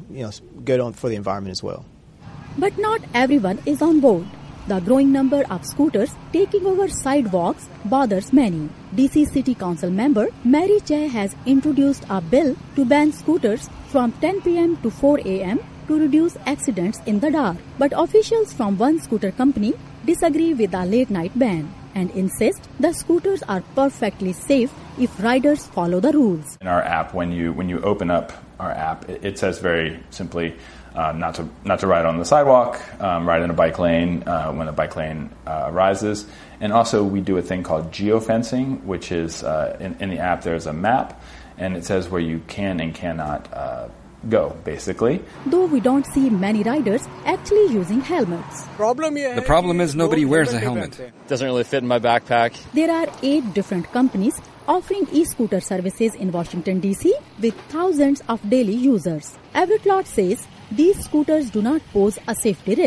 Speaker 23: good for the environment as well.
Speaker 21: But not everyone is on board. The growing number of scooters taking over sidewalks bothers many. DC City Council member Mary Che has introduced a bill to ban scooters from 10 p.m. to 4 a.m. to reduce accidents in the dark. But officials from one scooter company disagree with the late-night ban and insist the scooters are perfectly safe if riders follow the rules.
Speaker 24: In our app, when you open up our app, it says very simply not to ride on the sidewalk, ride in a bike lane when a bike lane arises. And also we do a thing called geofencing, which is in the app there's a map, and it says where you can and cannot go, basically.
Speaker 21: Though we don't see many riders actually using helmets.
Speaker 11: The problem is nobody wears a helmet.
Speaker 22: Doesn't really fit in my backpack.
Speaker 21: There are 8 different companies offering e-scooter services in Washington, D.C. with thousands of daily users. Everett Lott says these scooters do not pose a safety risk.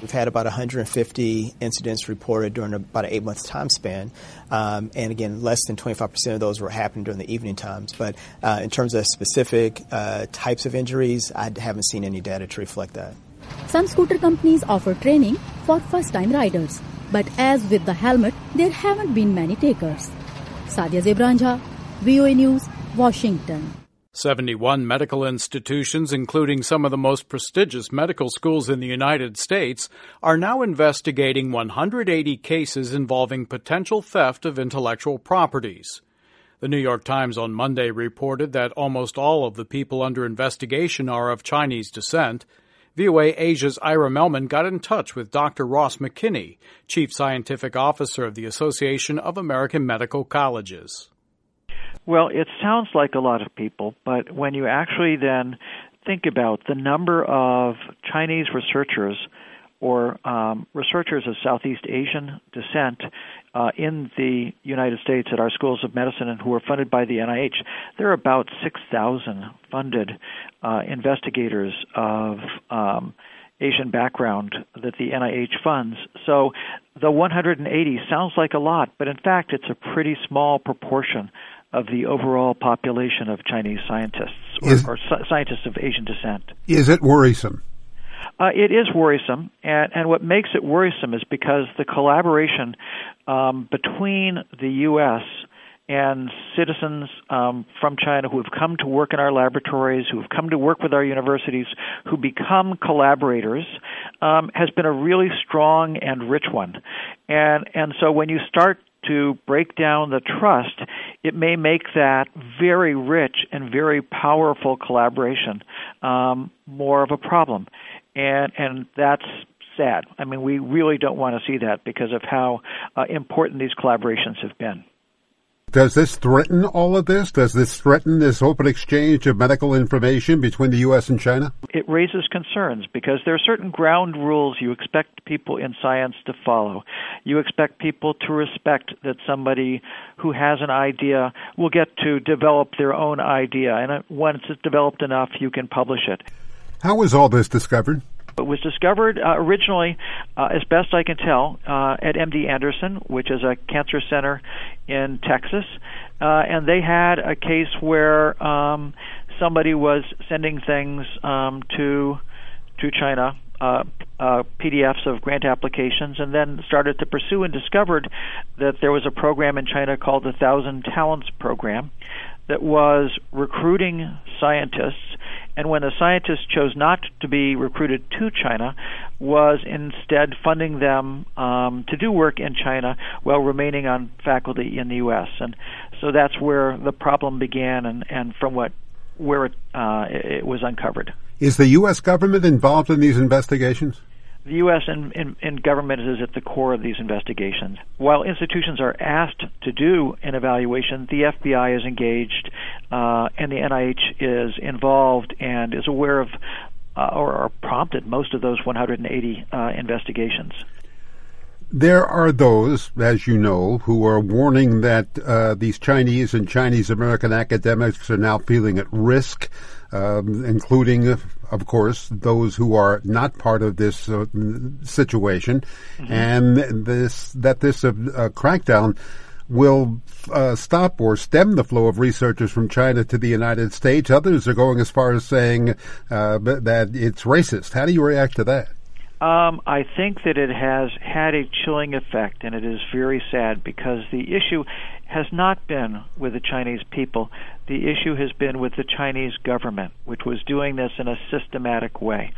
Speaker 23: We've had about 150 incidents reported during about an 8-month time span. And again, less than 25% of those were happening during the evening times. But in terms of specific types of injuries, I haven't seen any data to reflect that.
Speaker 21: Some scooter companies offer training for first-time riders. But as with the helmet, there haven't been many takers. Sadia Zebranja, VOA News, Washington.
Speaker 1: 71 medical institutions, including some of the most prestigious medical schools in the United States, are now investigating 180 cases involving potential theft of intellectual properties. The New York Times on Monday reported that almost all of the people under investigation are of Chinese descent. VOA Asia's Ira Melman got in touch with Dr. Ross McKinney, Chief Scientific Officer of the Association of American Medical Colleges.
Speaker 4: Well, it sounds like a lot of people, but when you actually then think about the number of Chinese researchers or researchers of Southeast Asian descent in the United States at our schools of medicine and who are funded by the NIH, there are about 6,000 funded investigators of Asian background that the NIH funds. So the 180 sounds like a lot, but in fact it's a pretty small proportion of the overall population of Chinese scientists or scientists of Asian descent.
Speaker 2: Is it worrisome?
Speaker 4: It is worrisome, and what makes it worrisome is because the collaboration between the U.S. and citizens from China who have come to work in our laboratories, who have come to work with our universities, who become collaborators, has been a really strong and rich one. And so when you start to break down the trust, it may make that very rich and very powerful collaboration more of a problem. And that's sad. I mean, we really don't want to see that because of how important these collaborations have been.
Speaker 2: Does this threaten all of this? Does this threaten this open exchange of medical information between the U.S. and China?
Speaker 4: It raises concerns because there are certain ground rules you expect people in science to follow. You expect people to respect that somebody who has an idea will get to develop their own idea, and once it's developed enough, you can publish it.
Speaker 2: How was all this discovered?
Speaker 4: It was discovered originally, as best I can tell, at MD Anderson, which is a cancer center in Texas. And they had a case where somebody was sending things to China, PDFs of grant applications, and then started to pursue and discovered that there was a program in China called the 1,000 Talents Program that was recruiting scientists, and when the scientists chose not to be recruited to China, was instead funding them to do work in China while remaining on faculty in the U.S. And so that's where the problem began, and from where it was uncovered.
Speaker 2: Is the U.S. government involved in these investigations?
Speaker 4: The U.S. and government is at the core of these investigations. While institutions are asked to do an evaluation, the FBI is engaged, and the NIH is involved and is aware of or prompted most of those 180 investigations.
Speaker 2: There are those, as you know, who are warning that these Chinese and Chinese-American academics are now feeling at risk, including, of course, those who are not part of this situation, and this crackdown will stop or stem the flow of researchers from China to the United States. Others are going as far as saying that it's racist. How do you react to that?
Speaker 4: I think that it has had a chilling effect, and it is very sad because the issue has not been with the Chinese people. The issue has been with the Chinese government, which was doing this in a systematic way.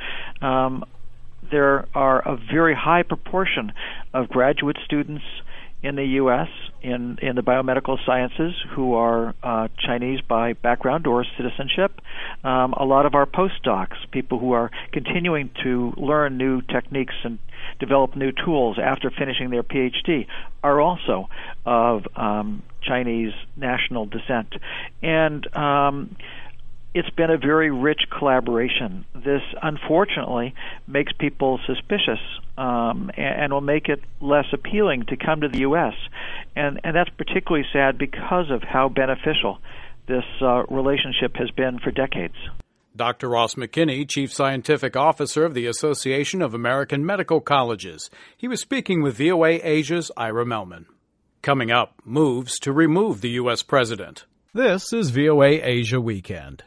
Speaker 4: There are a very high proportion of graduate students in the U.S. in the biomedical sciences who are Chinese by background or citizenship. A lot of our postdocs, people who are continuing to learn new techniques and develop new tools after finishing their PhD, are also of Chinese national descent. And it's been a very rich collaboration. This, unfortunately, makes people suspicious and will make it less appealing to come to the U.S. And that's particularly sad because of how beneficial this relationship has been for decades.
Speaker 1: Dr. Ross McKinney, Chief Scientific Officer of the Association of American Medical Colleges. He was speaking with VOA Asia's Ira Melman. Coming up, moves to remove the U.S. president. This is VOA Asia Weekend.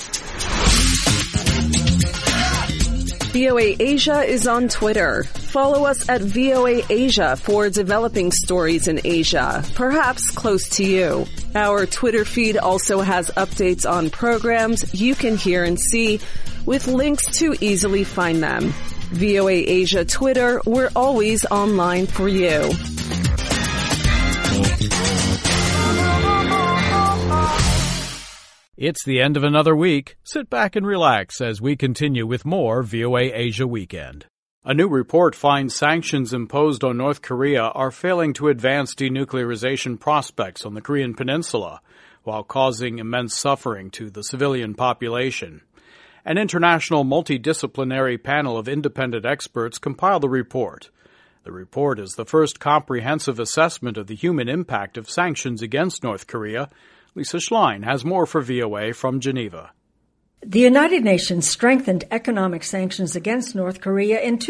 Speaker 6: VOA Asia is on Twitter. Follow us at VOA Asia for developing stories in Asia, perhaps close to you. Our Twitter feed also has updates on programs you can hear and see, with links to easily find them. VOA Asia Twitter, we're always online for you.
Speaker 1: It's the end of another week. Sit back and relax as we continue with more VOA Asia Weekend. A new report finds sanctions imposed on North Korea are failing to advance denuclearization prospects on the Korean peninsula, while causing immense suffering to the civilian population. An international multidisciplinary panel of independent experts compiled the report. The report is the first comprehensive assessment of the human impact of sanctions against North Korea. Lisa Schlein has more for VOA from Geneva.
Speaker 7: The United Nations strengthened economic sanctions against North Korea in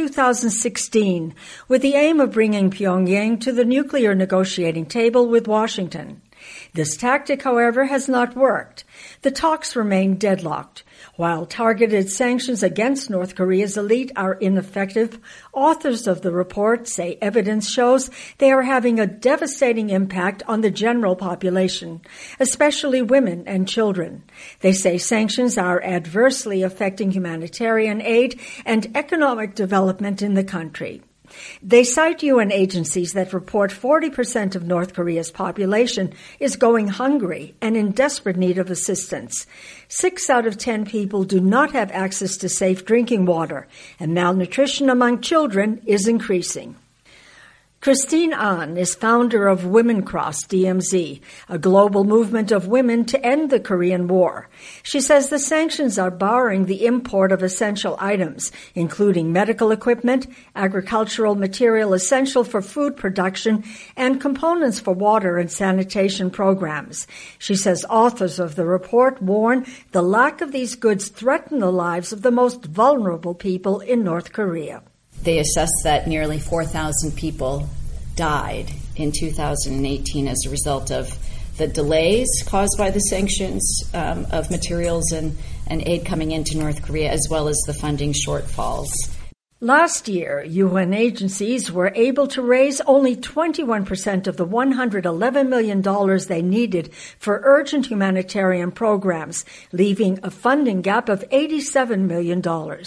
Speaker 7: 2016 with the aim of bringing Pyongyang to the nuclear negotiating table with Washington. This tactic, however, has not worked. The talks remain deadlocked. While targeted sanctions against North Korea's elite are ineffective, authors of the report say evidence shows they are having a devastating impact on the general population, especially women and children. They say sanctions are adversely affecting humanitarian aid and economic development in the country. They cite UN agencies that report 40% of North Korea's population is going hungry and in desperate need of assistance. 6 out of 10 people do not have access to safe drinking water, and malnutrition among children is increasing. Christine Ahn is founder of Women Cross DMZ, a global movement of women to end the Korean War. She says the sanctions are barring the import of essential items, including medical equipment, agricultural material essential for food production, and components for water and sanitation programs. She says authors of the report warn the lack of these goods threaten the lives of the most vulnerable people in North Korea.
Speaker 8: They assess that nearly 4,000 people died in 2018 as a result of the delays caused by the sanctions of materials and aid coming into North Korea, as well as the funding shortfalls.
Speaker 7: Last year, UN agencies were able to raise only 21% of the $111 million they needed for urgent humanitarian programs, leaving a funding gap of $87 million.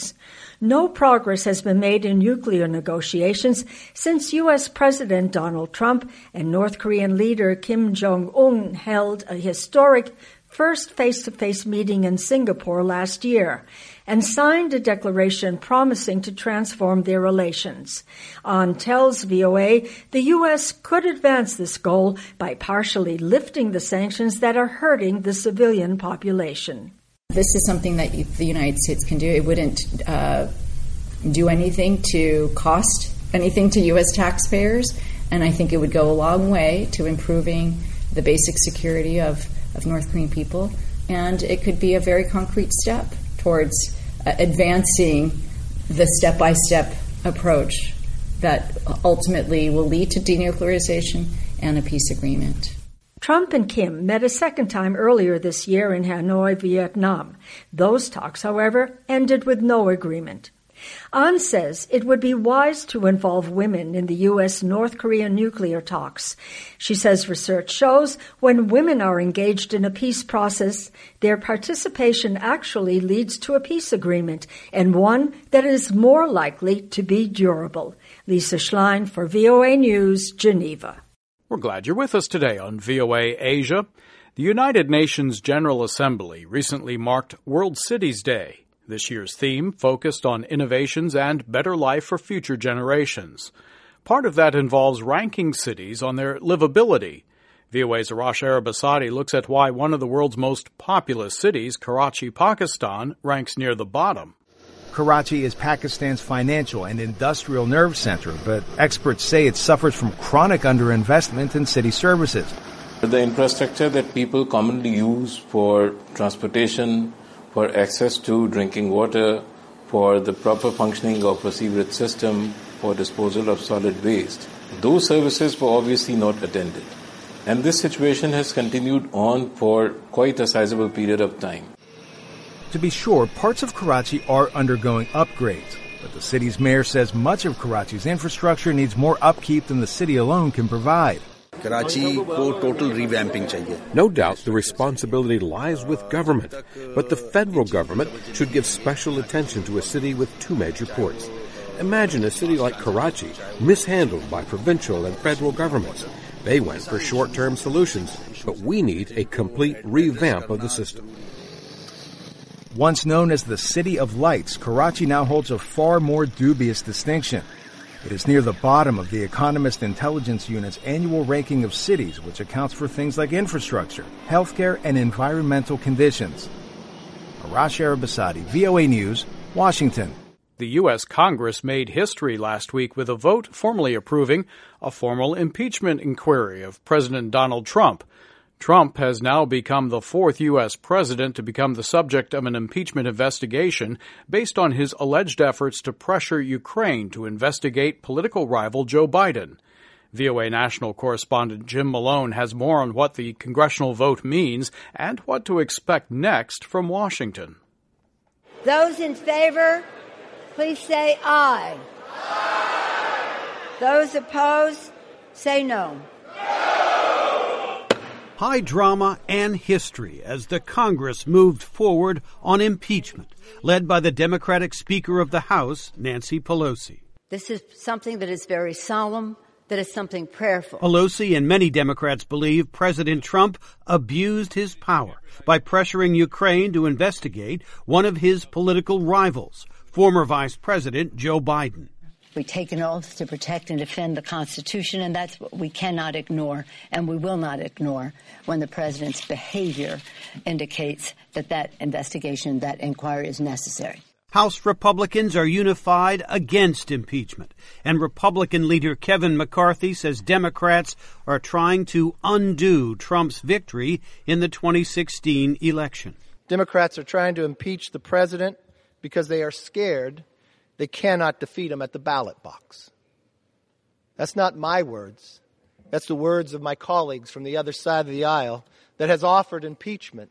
Speaker 7: No progress has been made in nuclear negotiations since U.S. President Donald Trump and North Korean leader Kim Jong-un held a historic first face-to-face meeting in Singapore last year and signed a declaration promising to transform their relations. On tells VOA, the U.S. could advance this goal by partially lifting the sanctions that are hurting the civilian population.
Speaker 8: This is something that the United States can do. It wouldn't do anything to cost anything to U.S. taxpayers, and I think it would go a long way to improving the basic security of North Korean people, and it could be a very concrete step towards advancing the step-by-step approach that ultimately will lead to denuclearization and a peace agreement.
Speaker 7: Trump and Kim met a second time earlier this year in Hanoi, Vietnam. Those talks, however, ended with no agreement. Ahn says it would be wise to involve women in the U.S.-North Korea nuclear talks. She says research shows when women are engaged in a peace process, their participation actually leads to a peace agreement, and one that is more likely to be durable. Lisa Schlein for VOA News, Geneva.
Speaker 1: We're glad you're with us today on VOA Asia. The United Nations General Assembly recently marked World Cities Day. This year's theme focused on innovations and better life for future generations. Part of that involves ranking cities on their livability. VOA's Arash Arabasadi looks at why one of the world's most populous cities, Karachi, Pakistan, ranks near the bottom.
Speaker 9: Karachi is Pakistan's financial and industrial nerve center, but experts say it suffers from chronic underinvestment in city services.
Speaker 10: The infrastructure that people commonly use for transportation,
Speaker 5: for access to drinking water, for the proper functioning of a sewerage system, for disposal of solid waste. Those services were obviously not attended. And this situation has continued on for quite a sizable period of time.
Speaker 9: To be sure, parts of Karachi are undergoing upgrades, but the city's mayor says much of Karachi's infrastructure needs more upkeep than the city alone can provide.
Speaker 10: No doubt the responsibility lies with government, but the federal government should give special attention to a city with two major ports. Imagine a city like Karachi mishandled by provincial and federal governments. They went for short-term solutions, but we need a complete revamp of the system.
Speaker 9: Once known as the City of Lights, Karachi now holds a far more dubious distinction. It is near the bottom of the Economist Intelligence Unit's annual ranking of cities, which accounts for things like infrastructure, healthcare, and environmental conditions. Arash Arabasadi, VOA News, Washington.
Speaker 1: The U.S. Congress made history last week with a vote formally approving a formal impeachment inquiry of President Donald Trump. Trump has now become the fourth U.S. president to become the subject of an impeachment investigation based on his alleged efforts to pressure Ukraine to investigate political rival Joe Biden. VOA national correspondent Jim Malone has more on what the congressional vote means and what to expect next from Washington.
Speaker 12: Those in favor, please say aye. Aye. Those opposed, say no.
Speaker 13: High drama and history as the Congress moved forward on impeachment, led by the Democratic Speaker of the House, Nancy Pelosi.
Speaker 12: This is something that is very solemn, that is something prayerful.
Speaker 13: Pelosi and many Democrats believe President Trump abused his power by pressuring Ukraine to investigate one of his political rivals, former Vice President Joe Biden.
Speaker 12: We take an oath to protect and defend the Constitution, and that's what we cannot ignore, and we will not ignore when the president's behavior indicates that that investigation, that inquiry is necessary.
Speaker 13: House Republicans are unified against impeachment, and Republican leader Kevin McCarthy says Democrats are trying to undo Trump's victory in the 2016 election.
Speaker 14: Democrats are trying to impeach the president because they are scared they cannot defeat him at the ballot box. That's not my words. That's the words of my colleagues from the other side of the aisle that has offered impeachment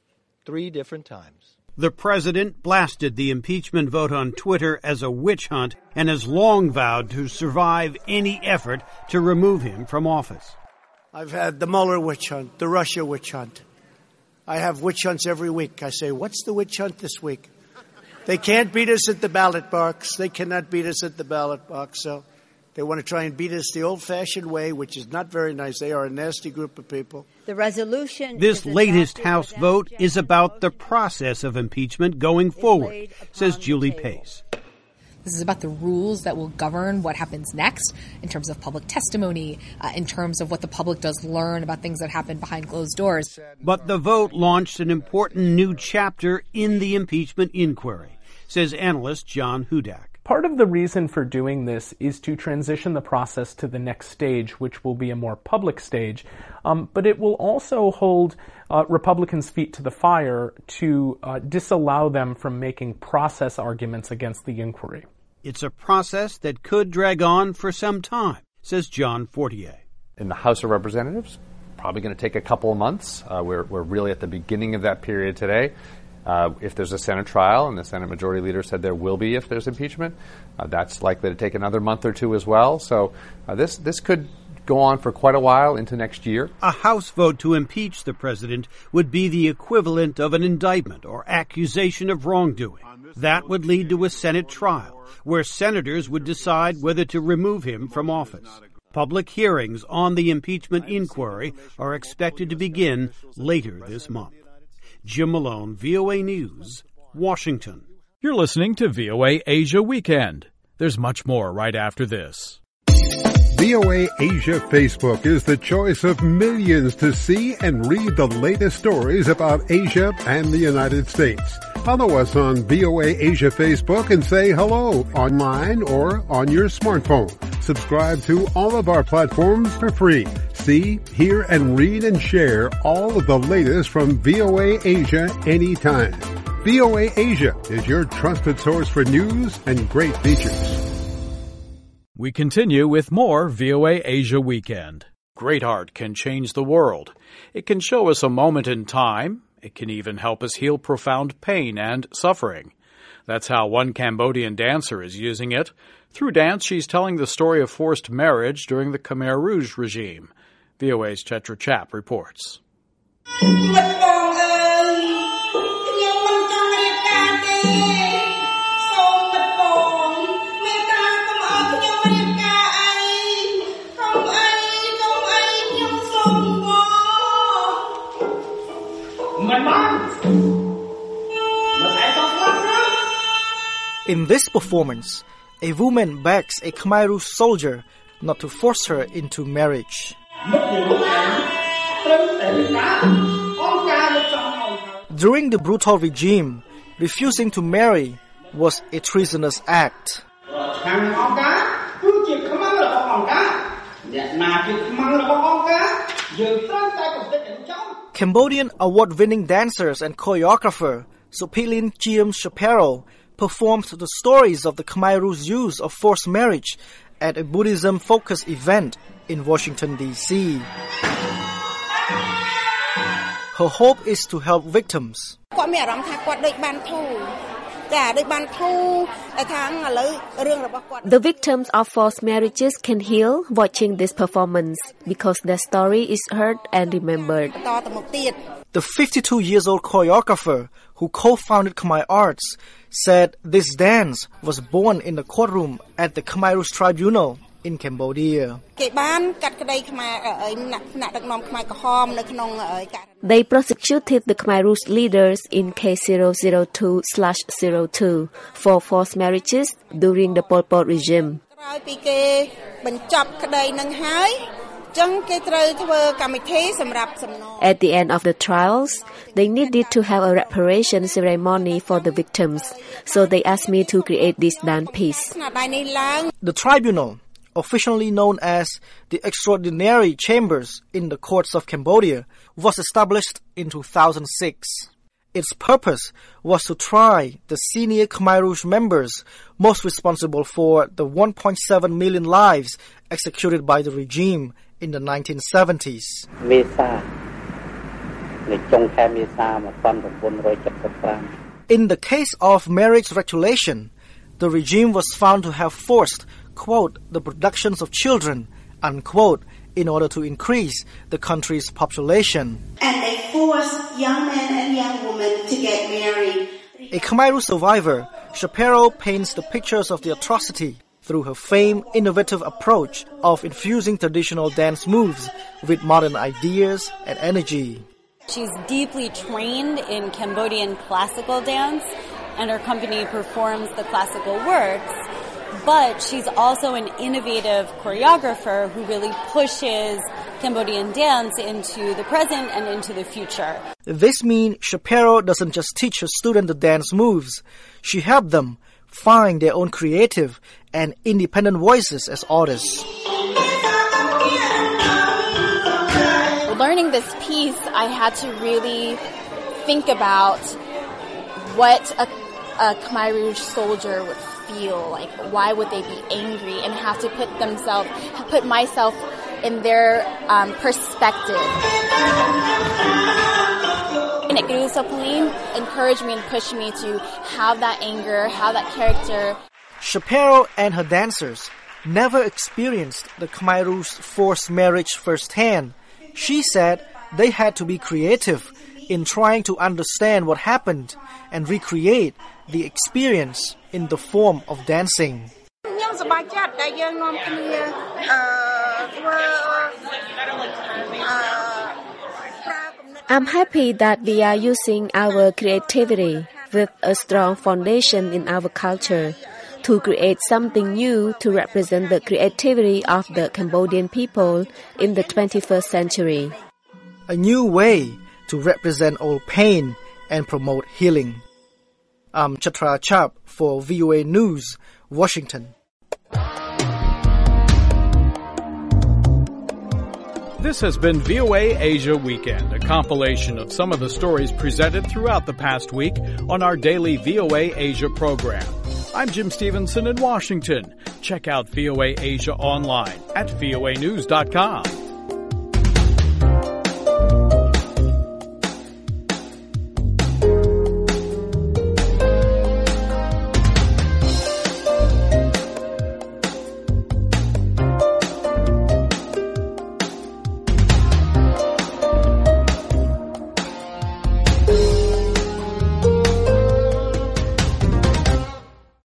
Speaker 14: 3 different times.
Speaker 13: The president blasted the impeachment vote on Twitter as a witch hunt and has long vowed to survive any effort to remove him from office.
Speaker 25: I've had the Mueller witch hunt, the Russia witch hunt. I have witch hunts every week. I say, what's the witch hunt this week? They can't beat us at the ballot box. They cannot beat us at the ballot box. So they want to try and beat us the old-fashioned way, which is not very nice. They are a nasty group of people.
Speaker 12: The resolution.
Speaker 13: This latest House vote is about the process of impeachment going forward, says Julie Pace.
Speaker 27: This is about the rules that will govern what happens next in terms of public testimony, in terms of what the public does learn about things that happen behind closed doors.
Speaker 13: But the vote launched an important new chapter in the impeachment inquiry, says analyst John Hudak.
Speaker 28: Part of the reason for doing this is to transition the process to the next stage, which will be a more public stage, but it will also hold Republicans' feet to the fire to disallow them from making process arguments against the inquiry.
Speaker 13: It's a process that could drag on for some time, says John Fortier.
Speaker 29: In the House of Representatives, probably going to take a couple of months. We're really at the beginning of that period today. If there's a Senate trial, and the Senate Majority Leader said there will be if there's impeachment, that's likely to take another month or two as well. So this could go on for quite a while into next year.
Speaker 13: A House vote to impeach the president would be the equivalent of an indictment or accusation of wrongdoing. That would lead to a Senate trial, where senators would decide whether to remove him from office. Public hearings on the impeachment inquiry are expected to begin later this month. Jim Malone, VOA News, Washington.
Speaker 1: You're listening to VOA Asia Weekend. There's much more right after this.
Speaker 2: VOA Asia Facebook is the choice of millions to see and read the latest stories about Asia and the United States. Follow us on VOA Asia Facebook and say hello online or on your smartphone. Subscribe to all of our platforms for free. See, hear, and read and share all of the latest from VOA Asia anytime. VOA Asia is your trusted source for news and great features.
Speaker 1: We continue with more VOA Asia Weekend. Great art can change the world. It can show us a moment in time. It can even help us heal profound pain and suffering. That's how one Cambodian dancer is using it. Through dance, she's telling the story of forced marriage during the Khmer Rouge regime. VOA's Chetra Chap reports.
Speaker 3: In this performance, a woman begs a Khmer Rouge soldier not to force her into marriage. During the brutal regime, refusing to marry was a treasonous act. Cambodian award-winning dancers and choreographer Sopilin Chiem Chaparro performed the stories of the Khmer Rouge use of forced marriage at a Buddhism-focused event in Washington, D.C. Her hope is to help victims.
Speaker 15: The victims of forced marriages can heal watching this performance because their story is heard and remembered.
Speaker 3: The 52-year-old choreographer who co-founded Khmer Arts said this dance was born in the courtroom at the Khmer Rouge Tribunal in Cambodia.
Speaker 15: They prosecuted the Khmer Rouge leaders in case 002/02 for forced marriages during the Pol Pot regime. At the end of the trials, they needed to have a reparation ceremony for the victims, so they asked me to create this dance piece.
Speaker 3: The tribunal, officially known as the Extraordinary Chambers in the Courts of Cambodia, was established in 2006. Its purpose was to try the senior Khmer Rouge members most responsible for the 1.7 million lives executed by the regime in the 1970s. In the case of marriage regulation, the regime was found to have forced, quote, the productions of children, unquote, in order to increase the country's population.
Speaker 16: And they forced young men and young women to get married.
Speaker 3: A Khmer Rouge survivor, Chaparro paints the pictures of the atrocity through her famed innovative approach of infusing traditional dance moves with modern ideas and energy.
Speaker 17: She's deeply trained in Cambodian classical dance, and her company performs the classical works. But she's also an innovative choreographer who really pushes Cambodian dance into the present and into the future.
Speaker 3: This means Chaparro doesn't just teach her students the dance moves. She helped them find their own creative and independent voices as artists.
Speaker 17: Learning this piece, I had to really think about what a Khmer Rouge soldier would feel like. Why would they be angry, and have to put myself in their perspective. And Sopilin encouraged me and pushed me to have that anger, have that character.
Speaker 3: Chaparro and her dancers never experienced the Khmer Rouge forced marriage firsthand. She said they had to be creative in trying to understand what happened and recreate the experience in the form of dancing.
Speaker 15: I'm happy that we are using our creativity with a strong foundation in our culture to create something new to represent the creativity of the Cambodian people in the 21st century.
Speaker 3: A new way to represent old pain and promote healing. I'm Chetra Chap for VOA News, Washington.
Speaker 1: This has been VOA Asia Weekend, a compilation of some of the stories presented throughout the past week on our daily VOA Asia program. I'm Jim Stevenson in Washington. Check out VOA Asia online at voanews.com.